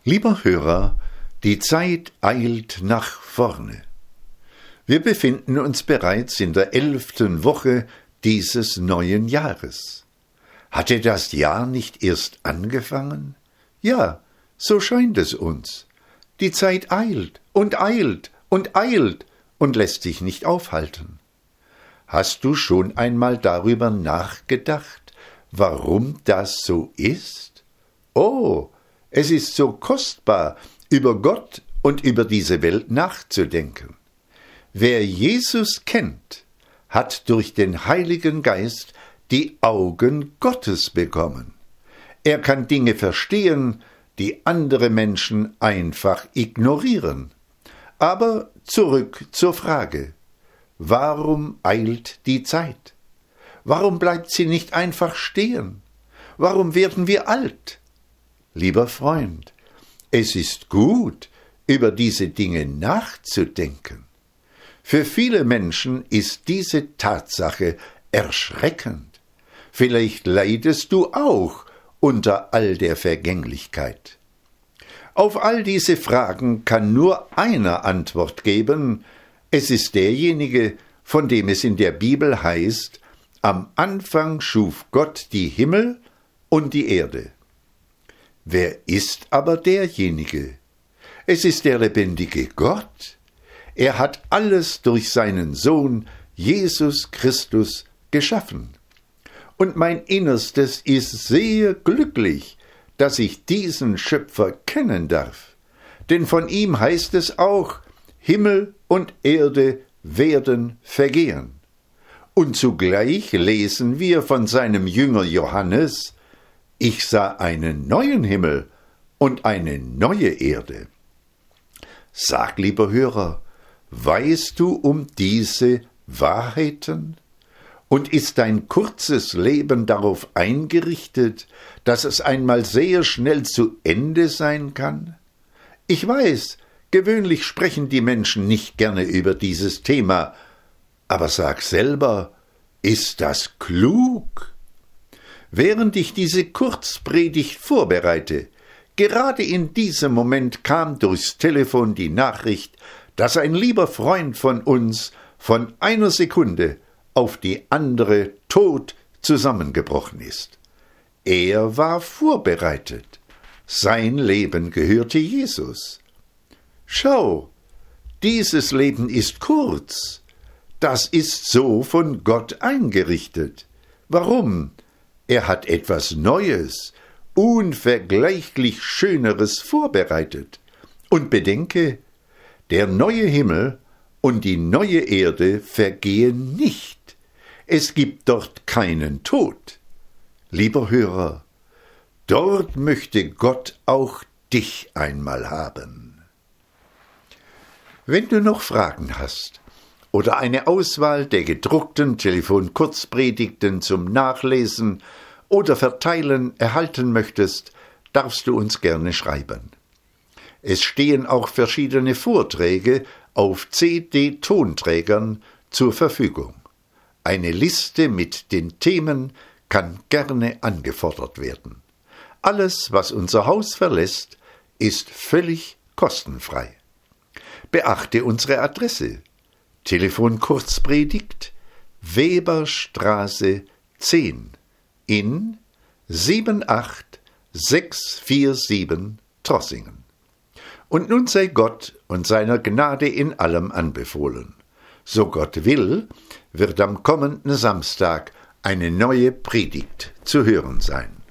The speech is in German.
Lieber Hörer, die Zeit eilt nach vorne. Wir befinden uns bereits in der 11. Woche dieses neuen Jahres. Hatte das Jahr nicht erst angefangen? Ja, so scheint es uns. Die Zeit eilt und eilt und eilt und lässt sich nicht aufhalten. Hast du schon einmal darüber nachgedacht, warum das so ist? Oh, es ist so kostbar, über Gott und über diese Welt nachzudenken. Wer Jesus kennt, hat durch den Heiligen Geist die Augen Gottes bekommen. Er kann Dinge verstehen, die andere Menschen einfach ignorieren. Aber zurück zur Frage: Warum eilt die Zeit? Warum bleibt sie nicht einfach stehen? Warum werden wir alt? Lieber Freund, es ist gut, über diese Dinge nachzudenken. Für viele Menschen ist diese Tatsache erschreckend. Vielleicht leidest du auch unter all der Vergänglichkeit. Auf all diese Fragen kann nur einer Antwort geben. Es ist derjenige, von dem es in der Bibel heißt: Am Anfang schuf Gott die Himmel und die Erde. Wer ist aber derjenige? Es ist der lebendige Gott. Er hat alles durch seinen Sohn Jesus Christus geschaffen. Und mein Innerstes ist sehr glücklich, dass ich diesen Schöpfer kennen darf. Denn von ihm heißt es auch: Himmel und Erde werden vergehen. Und zugleich lesen wir von seinem Jünger Johannes: Ich sah einen neuen Himmel und eine neue Erde. Sag, lieber Hörer, weißt du um diese Wahrheiten? Und ist dein kurzes Leben darauf eingerichtet, dass es einmal sehr schnell zu Ende sein kann? Ich weiß, gewöhnlich sprechen die Menschen nicht gerne über dieses Thema, aber sag selber, ist das klug? Während ich diese Kurzpredigt vorbereite, gerade in diesem Moment kam durchs Telefon die Nachricht, dass ein lieber Freund von uns von einer Sekunde auf die andere tot zusammengebrochen ist. Er war vorbereitet. Sein Leben gehörte Jesus. Schau, dieses Leben ist kurz. Das ist so von Gott eingerichtet. Warum? Er hat etwas Neues, unvergleichlich Schöneres vorbereitet. Und bedenke, der neue Himmel und die neue Erde vergehen nicht. Es gibt dort keinen Tod. Lieber Hörer, dort möchte Gott auch dich einmal haben. Wenn du noch Fragen hast oder eine Auswahl der gedruckten Telefon-Kurzpredigten zum Nachlesen oder Verteilen erhalten möchtest, darfst du uns gerne schreiben. Es stehen auch verschiedene Vorträge auf CD-Tonträgern zur Verfügung. Eine Liste mit den Themen kann gerne angefordert werden. Alles, was unser Haus verlässt, ist völlig kostenfrei. Beachte unsere Adresse: Telefon Kurzpredigt, Weberstraße 10 in 78647 Trossingen. Und nun sei Gott und seiner Gnade in allem anbefohlen. So Gott will, wird am kommenden Samstag eine neue Predigt zu hören sein.